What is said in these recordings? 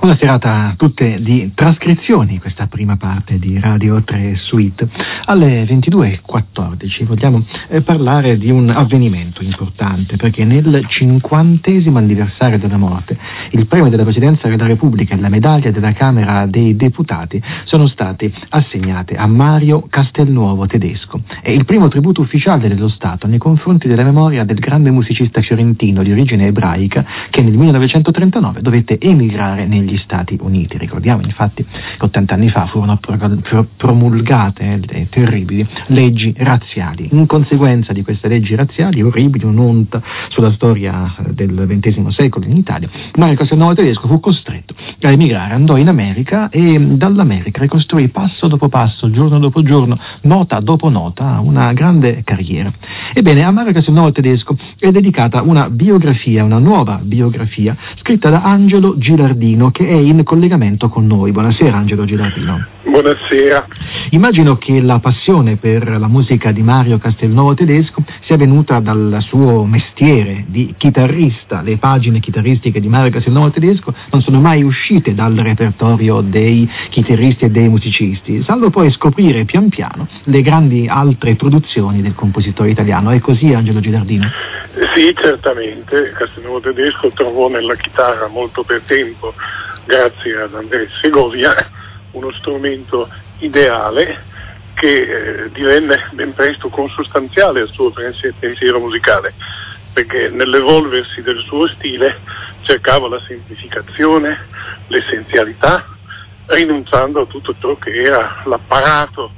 Una serata tutte di trascrizioni, questa prima parte di Radio 3 Suite. Alle 22:14 vogliamo parlare di un avvenimento importante, perché nel 50° anniversario della morte il premio della Presidenza della Repubblica e la medaglia della Camera dei Deputati sono stati assegnate a Mario Castelnuovo Tedesco. È il primo tributo ufficiale dello Stato nei confronti della memoria del grande musicista fiorentino di origine ebraica che nel 1939 dovette emigrare negli Stati Uniti. Ricordiamo infatti che 80 anni fa furono promulgate terribili leggi razziali. In conseguenza di queste leggi razziali orribili, un'onta sulla storia del XX secolo in Italia, Mario Castelnuovo Tedesco fu costretto a emigrare, andò in America e dall'America ricostruì passo dopo passo, giorno dopo giorno, nota dopo nota, una grande carriera. Ebbene, a Mario Castelnuovo Tedesco è dedicata una biografia, una nuova biografia scritta da Angelo Gilardino, che è in collegamento con noi. Buonasera Angelo Gilardino. Buonasera. Immagino che la passione per la musica di Mario Castelnuovo Tedesco sia venuta dal suo mestiere di chitarrista. Le pagine chitarristiche di Mario Castelnuovo Tedesco non sono mai uscite dal repertorio dei chitarristi e dei musicisti, salvo poi scoprire pian piano le grandi altre produzioni del compositore italiano. È così, Angelo Gilardino? Sì, certamente. Castelnuovo Tedesco trovò nella chitarra molto per tempo, grazie ad Andrea Segovia, uno strumento ideale che divenne ben presto consustanziale al suo pensiero musicale, perché nell'evolversi del suo stile cercava la semplificazione, l'essenzialità, rinunciando a tutto ciò che era l'apparato,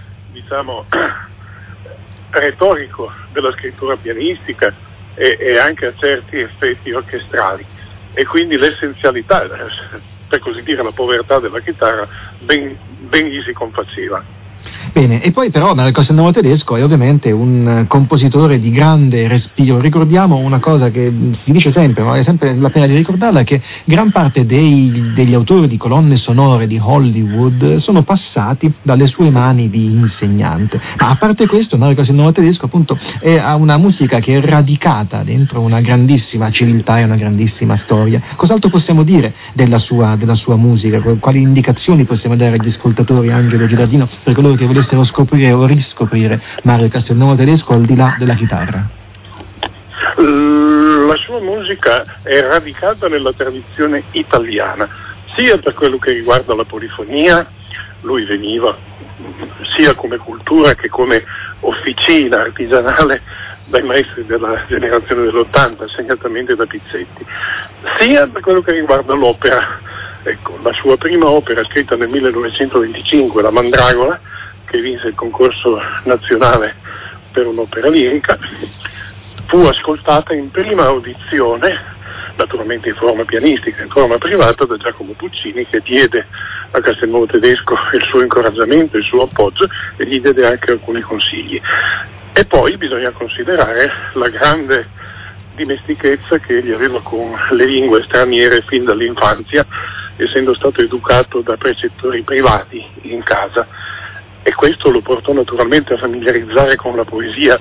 retorico della scrittura pianistica e anche a certi effetti orchestrali. E quindi l'essenzialità, per così dire la povertà della chitarra, ben gli si confaceva. Bene, e poi però Mario Castelnuovo Tedesco è ovviamente un compositore di grande respiro. Ricordiamo una cosa che si dice sempre, ma è sempre la pena di ricordarla, che gran parte degli autori di colonne sonore di Hollywood sono passati dalle sue mani di insegnante. Ma a parte questo, Mario Castelnuovo Tedesco appunto ha una musica che è radicata dentro una grandissima civiltà e una grandissima storia. Cos'altro possiamo dire della sua musica? Quali indicazioni possiamo dare agli ascoltatori, Angelo Gilardino, per coloro che volessero scoprire o riscoprire Mario Castelnuovo Tedesco al di là della chitarra? La sua musica è radicata nella tradizione italiana, sia per quello che riguarda la polifonia. Lui veniva sia come cultura che come officina artigianale dai maestri della generazione dell'80, segnatamente da Pizzetti, sia per quello che riguarda l'opera. Ecco, la sua prima opera, scritta nel 1925, La Mandragola, che vinse il concorso nazionale per un'opera lirica, fu ascoltata in prima audizione, naturalmente in forma pianistica, in forma privata, da Giacomo Puccini, che diede a Castelnuovo Tedesco il suo incoraggiamento, il suo appoggio, e gli diede anche alcuni consigli. E poi bisogna considerare la grande dimestichezza che egli aveva con le lingue straniere fin dall'infanzia, essendo stato educato da precettori privati in casa, e questo lo portò naturalmente a familiarizzare con la poesia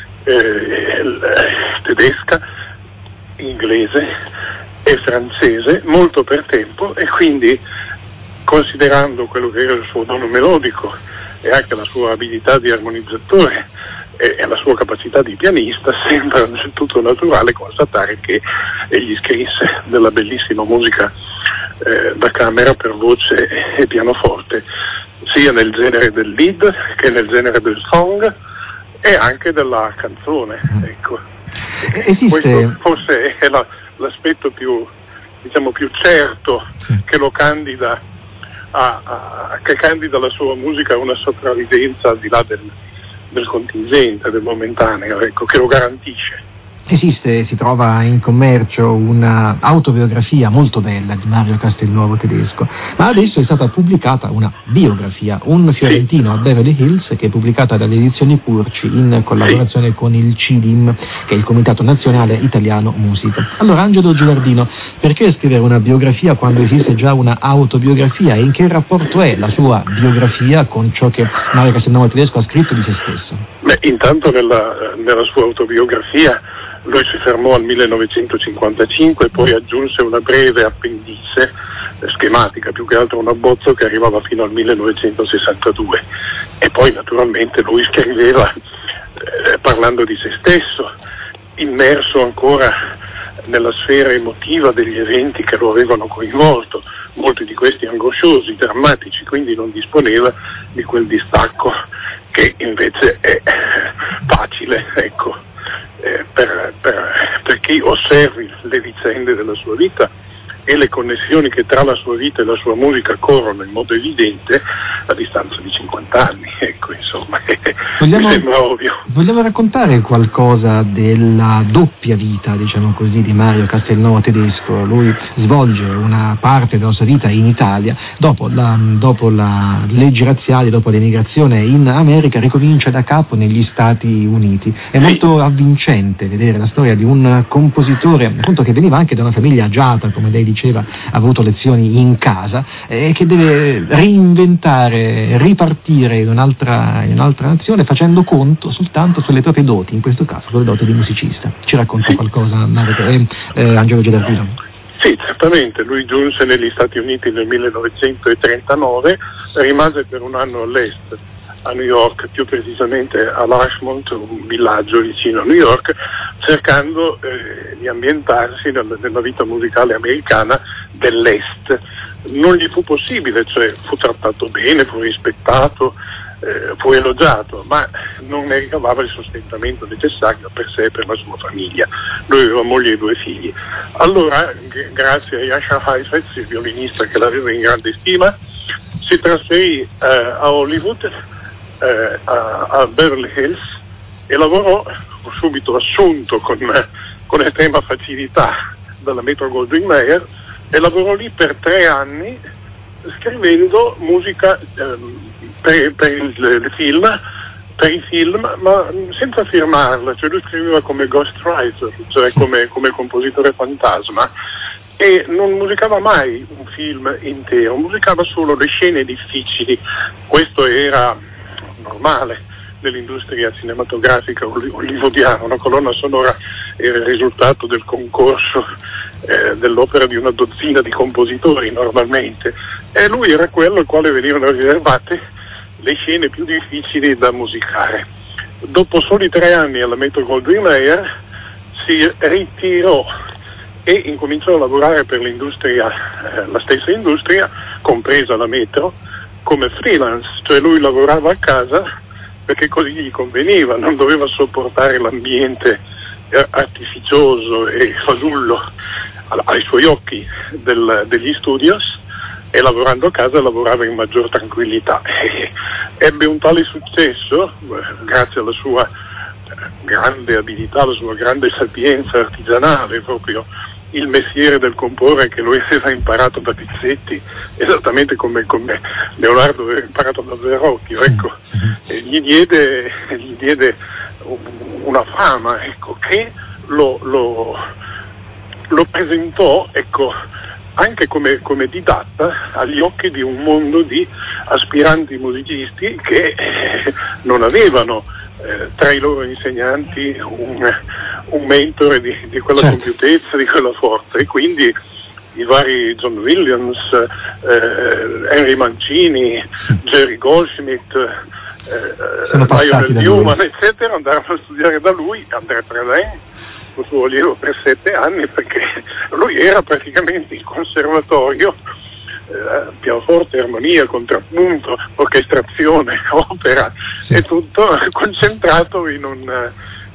tedesca, inglese e francese molto per tempo, e quindi, considerando quello che era il suo dono melodico e anche la sua abilità di armonizzatore e la sua capacità di pianista, sembra del tutto naturale constatare che egli scrisse della bellissima musica da camera per voce e pianoforte, sia nel genere del lead che nel genere del song e anche della canzone. Ecco. Questo forse è l'aspetto più certo che lo candida che candida la sua musica a una sopravvivenza al di là del contingente, del momentaneo, ecco, che lo garantisce. Si trova in commercio una autobiografia molto bella di Mario Castelnuovo Tedesco, ma adesso è stata pubblicata una biografia, Un fiorentino a Beverly Hills, che è pubblicata dalle edizioni Curci in collaborazione con il CIDIM, che è il Comitato Nazionale Italiano Musica. Allora, Angelo Gilardino, perché scrivere una biografia quando esiste già una autobiografia, e in che rapporto è la sua biografia con ciò che Mario Castelnuovo Tedesco ha scritto di se stesso? Intanto nella sua autobiografia lui si fermò al 1955 e poi aggiunse una breve appendice schematica, più che altro un abbozzo che arrivava fino al 1962, e poi naturalmente lui scriveva parlando di se stesso, immerso ancora nella sfera emotiva degli eventi che lo avevano coinvolto, molti di questi angosciosi, drammatici, quindi non disponeva di quel distacco che invece è facile, ecco, per chi osservi le vicende della sua vita e le connessioni che tra la sua vita e la sua musica corrono in modo evidente a distanza di 50 anni, ecco, insomma, mi sembra ovvio. Vogliamo raccontare qualcosa della doppia vita, diciamo così, di Mario Castelnuovo Tedesco? Lui svolge una parte della sua vita in Italia, dopo la leggi razziali, dopo l'emigrazione in America, ricomincia da capo negli Stati Uniti. È molto avvincente vedere la storia di un compositore, appunto, che veniva anche da una famiglia agiata, come lei diceva, ha avuto lezioni in casa, che deve reinventare, ripartire in un'altra nazione, facendo conto soltanto sulle proprie doti, in questo caso sulle doti di musicista. Ci racconta qualcosa Angelo Gilardino? Sì, certamente. Lui giunse negli Stati Uniti nel 1939, rimase per un anno all'est, a New York, più precisamente a Larchmont, un villaggio vicino a New York, cercando di ambientarsi nella vita musicale americana dell'est. Non gli fu possibile, cioè fu trattato bene, fu rispettato, fu elogiato, ma non ne ricavava il sostentamento necessario per sé e per la sua famiglia. Lui aveva moglie e 2 figli. Allora, grazie a Jascha Heifetz, il violinista che l'aveva in grande stima, si trasferì a Hollywood, a Beverly Hills, e lavorò, subito assunto con estrema facilità dalla Metro-Goldwyn-Mayer, e lavorò lì per 3 anni scrivendo musica per i film, ma senza firmarla, cioè lui scriveva come ghostwriter, cioè come compositore fantasma, e non musicava mai un film intero, musicava solo le scene difficili. Questo era normale nell'industria cinematografica hollywoodiana. Una colonna sonora era il risultato del concorso dell'opera di una dozzina di compositori normalmente, e lui era quello al quale venivano riservate le scene più difficili da musicare. Dopo soli 3 anni alla Metro-Goldwyn-Mayer si ritirò e incominciò a lavorare per l'industria, la stessa industria, compresa la Metro, come freelance, cioè lui lavorava a casa perché così gli conveniva, non doveva sopportare l'ambiente artificioso e fasullo ai suoi occhi degli studios, e lavorando a casa lavorava in maggior tranquillità. Ebbe un tale successo, grazie alla sua grande abilità, alla sua grande sapienza artigianale, proprio il mestiere del comporre che lui aveva imparato da pizzetti, esattamente come Leonardo aveva imparato da Verrocchio, ecco, e gli diede una fama, ecco, che lo presentò, ecco, anche come didatta agli occhi di un mondo di aspiranti musicisti che non avevano tra i loro insegnanti un mentore di quella compiutezza, di quella forza, e quindi i vari John Williams, Henry Mancini, Jerry Goldsmith, Lionel Newman, eccetera, andarono a studiare da lui. André Prelin, il suo allievo per 7 anni, perché lui era praticamente il conservatorio, pianoforte, armonia, contrappunto, orchestrazione, opera, e tutto concentrato in una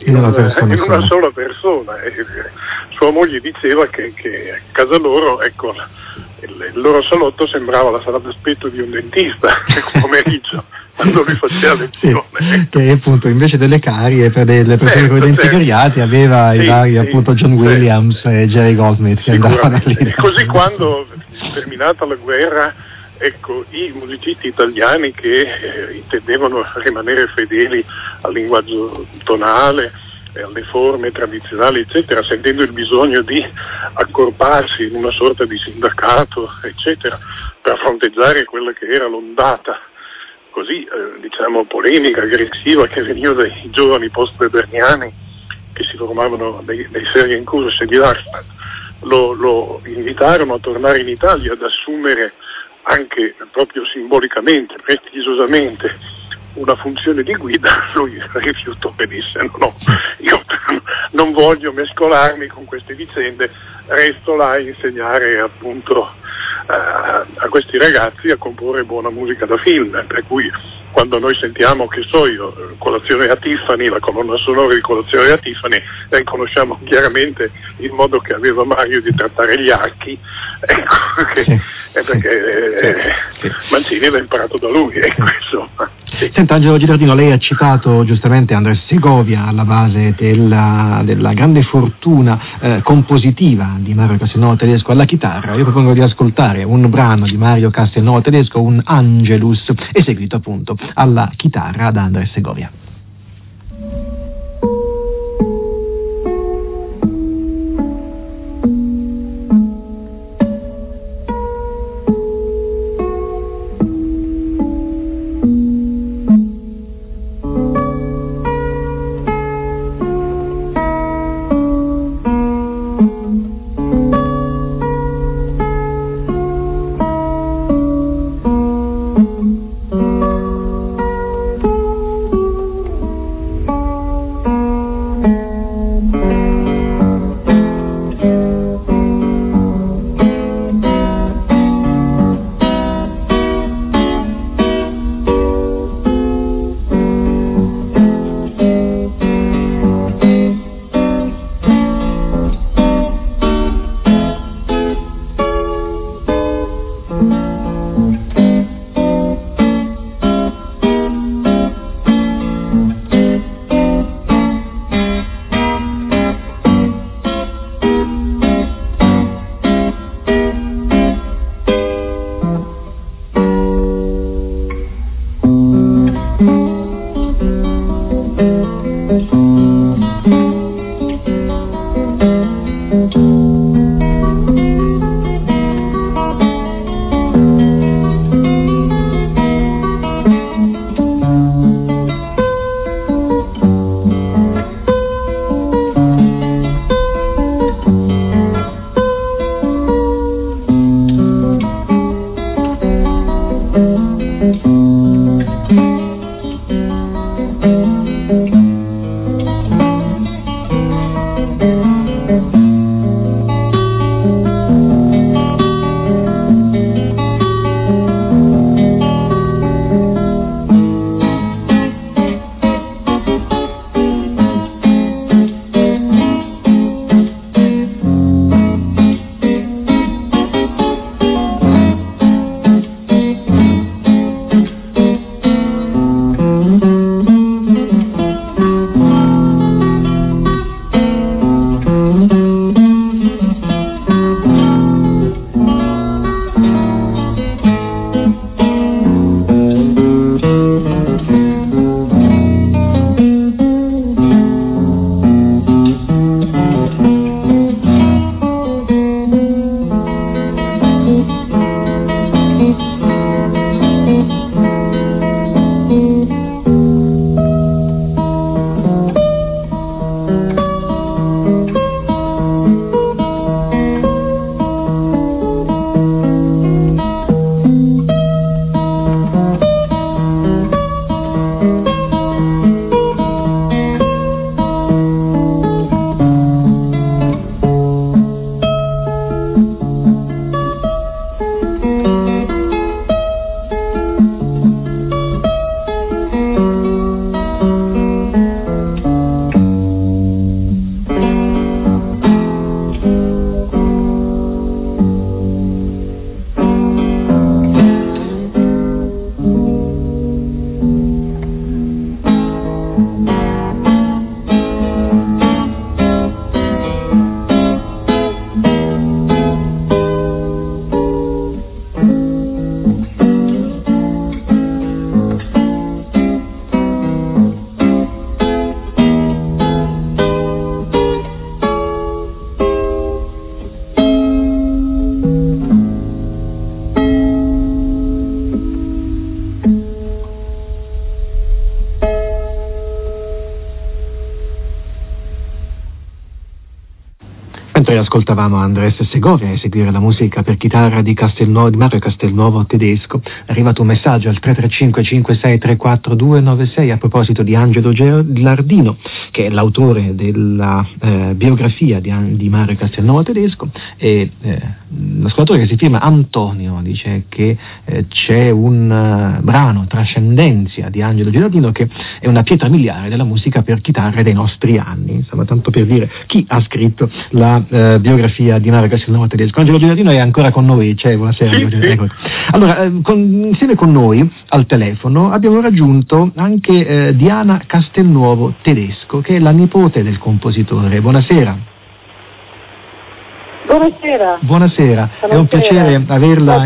sola persona. E sua moglie diceva che a casa loro, ecco, il loro salotto sembrava la sala d'aspetto di un dentista il pomeriggio quando lui faceva lezione. Sì, che appunto invece delle carie per delle persone con i denti cariati aveva i vari appunto John Williams e Jerry Goldsmith che andavano lì. E così, quando terminata la guerra, ecco, i musicisti italiani che intendevano rimanere fedeli al linguaggio tonale, alle forme tradizionali, eccetera, sentendo il bisogno di accorparsi in una sorta di sindacato, eccetera, per fronteggiare quella che era l'ondata così diciamo polemica, aggressiva, che veniva dai giovani post-weberniani che si formavano dei Ferienkurs di Darmstadt. Lo invitarono a tornare in Italia, ad assumere anche proprio simbolicamente, prestigiosamente, una funzione di guida. Lui rifiutò e disse no, io non voglio mescolarmi con queste vicende, resto là a insegnare appunto a questi ragazzi a comporre buona musica da film, per cui quando noi sentiamo, che so io, Colazione a Tiffany, la colonna sonora di Colazione a Tiffany, riconosciamo chiaramente il modo che aveva Mario di trattare gli archi, ecco, è perché Mancini l'ha imparato da lui, ecco, insomma. Sì. Senta, Angelo Gilardino, lei ha citato giustamente Andrés Segovia alla base della grande fortuna compositiva di Mario Castelnuovo Tedesco alla chitarra. Io propongo di ascoltare un brano di Mario Castelnuovo Tedesco, un Angelus, eseguito appunto alla chitarra da Andrés Segovia. Mentre ascoltavamo Andrés Segovia e seguire la musica per chitarra di Mario Castelnuovo Tedesco, è arrivato un messaggio al 335 5634 296 a proposito di Angelo Gilardino, che è l'autore della biografia di Mario Castelnuovo Tedesco, e l'ascoltatore, che si firma Antonio, dice che c'è un brano, Trascendenzia, di Angelo Gilardino, che è una pietra miliare della musica per chitarra dei nostri anni. Insomma, tanto per dire chi ha scritto la biografia di Mario Castelnuovo Tedesco. Angelo Gilardino è ancora con noi, buonasera. Sì. Allora, insieme con noi al telefono abbiamo raggiunto anche Diana Castelnuovo Tedesco, che è la nipote del compositore. Buonasera. Buonasera. È un piacere averla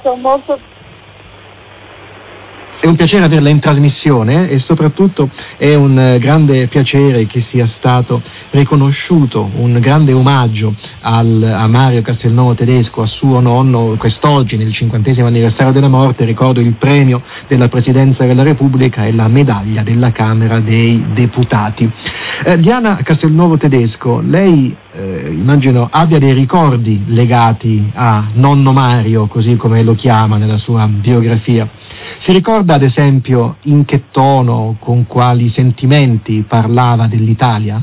È un piacere averla in trasmissione, e soprattutto è un grande piacere che sia stato riconosciuto un grande omaggio a Mario Castelnuovo Tedesco, a suo nonno, quest'oggi nel 50° anniversario della morte. Ricordo il premio della Presidenza della Repubblica e la medaglia della Camera dei Deputati. Diana Castelnuovo Tedesco, lei immagino abbia dei ricordi legati a nonno Mario, così come lo chiama nella sua biografia. Si ricorda ad esempio in che tono, con quali sentimenti parlava dell'Italia?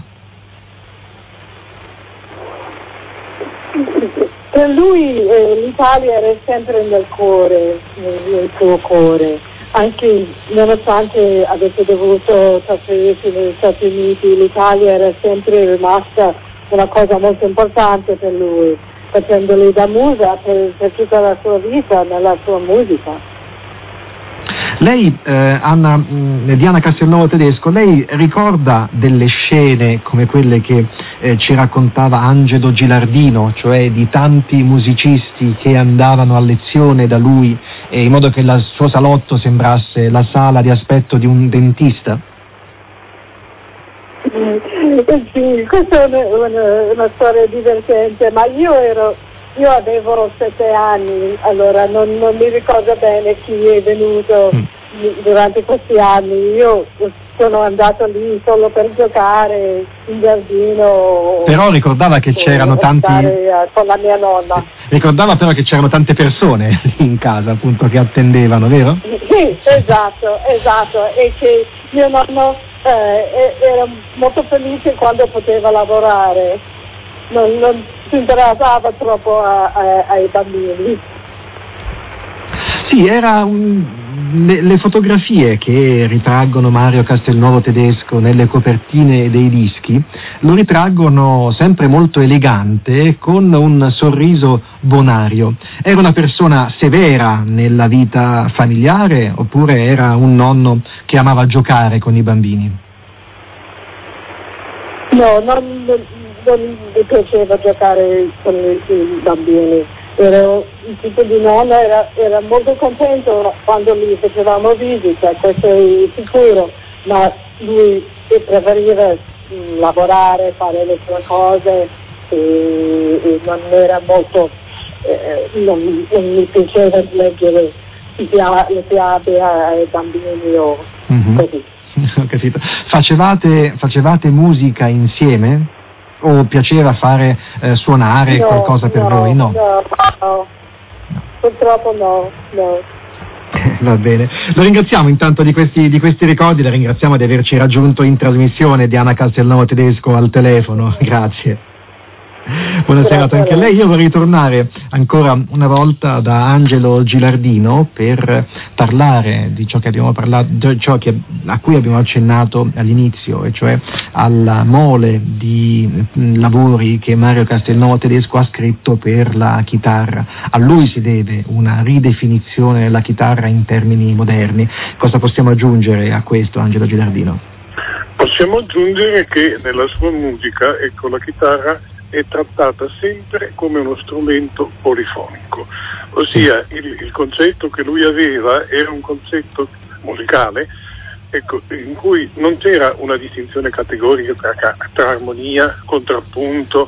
Per lui l'Italia era sempre nel cuore, nel suo cuore, anche nonostante avesse dovuto trasferirsi negli Stati Uniti, l'Italia era sempre rimasta una cosa molto importante per lui, facendoli da musa per tutta la sua vita, nella sua musica. Lei, Diana Castelnuovo Tedesco, lei ricorda delle scene come quelle che ci raccontava Angelo Gilardino, cioè di tanti musicisti che andavano a lezione da lui, in modo che il suo salotto sembrasse la sala di aspetto di un dentista? Sì, questa è una storia divertente, ma io avevo 7 anni, allora non mi ricordo bene chi è venuto durante questi anni. Io sono andato lì solo per giocare in giardino. Però ricordava che c'erano tanti. Con la mia nonna. Ricordava però che c'erano tante persone in casa, appunto, che attendevano, vero? Sì, esatto, e che mio nonno era molto felice quando poteva lavorare. Non si interessava troppo ai bambini. Sì, le fotografie che ritraggono Mario Castelnuovo Tedesco nelle copertine dei dischi lo ritraggono sempre molto elegante, con un sorriso bonario. Era una persona severa nella vita familiare, oppure era un nonno che amava giocare con i bambini? No, non mi piaceva giocare con i bambini. Era il tipo di nonno, era molto contento quando gli facevamo visita, questo è sicuro, ma lui preferiva lavorare, fare le sue cose, e non era molto, non mi piaceva leggere le fiabe ai bambini o così. Ho capito. Facevate musica insieme? O piaceva fare suonare qualcosa per voi? No, purtroppo no. Va bene, lo ringraziamo intanto di questi ricordi, la ringraziamo di averci raggiunto in trasmissione. Diana Castelnuovo Tedesco al telefono, grazie. Buonasera anche a lei. Io vorrei tornare ancora una volta da Angelo Gilardino per parlare di ciò che abbiamo parlato, a cui abbiamo accennato all'inizio, e cioè alla mole di lavori che Mario Castelnuovo Tedesco ha scritto per la chitarra. A lui si deve una ridefinizione della chitarra in termini moderni. Cosa possiamo aggiungere a questo, Angelo Gilardino? Possiamo aggiungere che nella sua musica, la chitarra è trattata sempre come uno strumento polifonico, ossia il concetto che lui aveva era un concetto musicale, in cui non c'era una distinzione categorica tra armonia, contrappunto,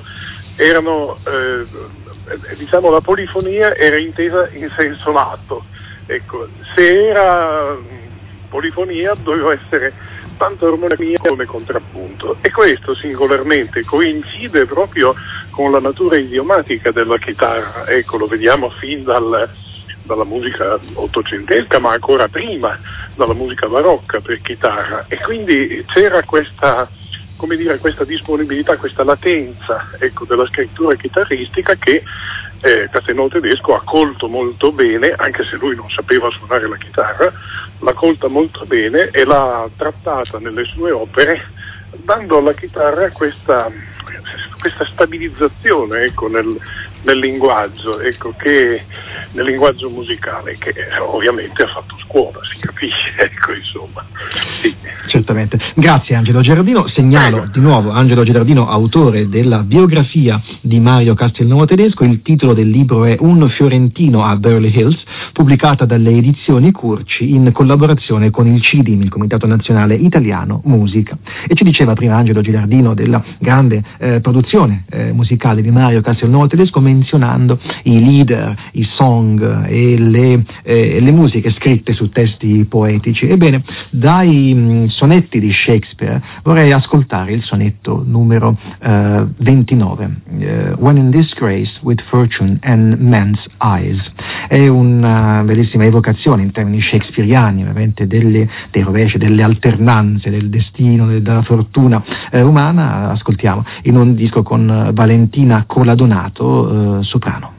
la polifonia era intesa in senso lato. Se era polifonia doveva essere tanto armonia come contrappunto, e questo singolarmente coincide proprio con la natura idiomatica della chitarra. Ecco, lo vediamo fin dalla musica ottocentesca, ma ancora prima dalla musica barocca per chitarra, e quindi c'era questa disponibilità, questa latenza, ecco, della scrittura chitarristica che Castelnuovo Tedesco ha colto molto bene, anche se lui non sapeva suonare la chitarra, l'ha colta molto bene e l'ha trattata nelle sue opere, dando alla chitarra questa stabilizzazione, ecco, nel linguaggio, ecco, che nel linguaggio musicale, che ovviamente ha fatto scuola, si capisce, ecco, insomma. Sì. Certamente. Grazie Angelo Gerardino. Segnalo di nuovo Angelo Gerardino, autore della biografia di Mario Castelnuovo Tedesco. Il titolo del libro è Un fiorentino a Beverly Hills, pubblicata dalle edizioni Curci in collaborazione con il CIDIM, il Comitato Nazionale Italiano Musica. E ci diceva prima Angelo Gerardino della grande produzione musicale di Mario Castelnuovo Tedesco, menzionando i leader, i song e le musiche scritte su testi poetici. Ebbene, dai sonetti di Shakespeare vorrei ascoltare il sonetto numero 29, When in Disgrace with Fortune and Men's Eyes. È una bellissima evocazione in termini shakespeariani, ovviamente dei rovesci, delle alternanze del destino, della fortuna umana. Ascoltiamo in un disco con Valentina Coladonato, soprano.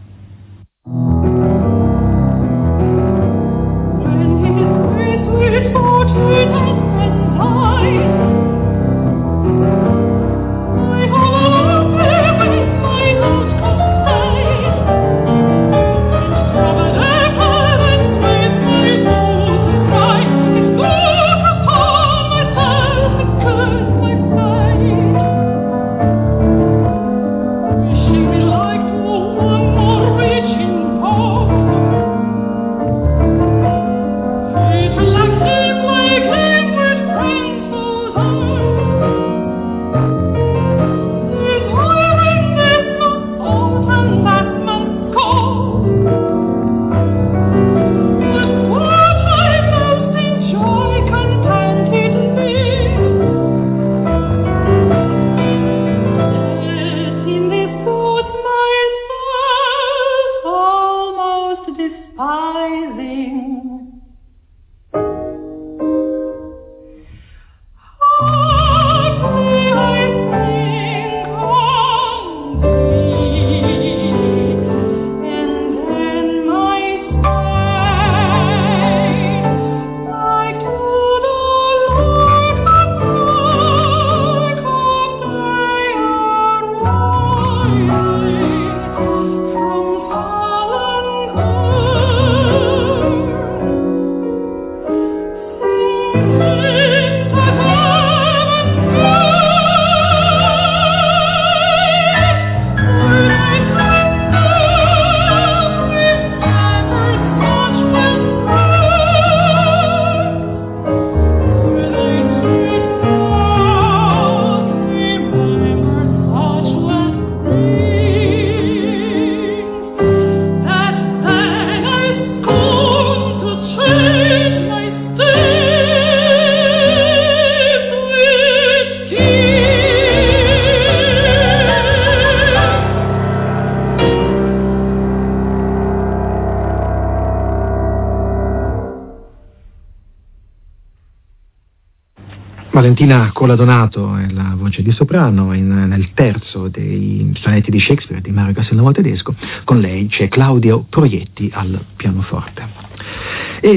Valentina Coladonato è la voce di soprano nel terzo dei sonetti di Shakespeare di Mario Castelnuovo Tedesco. Con lei c'è Claudio Proietti al pianoforte.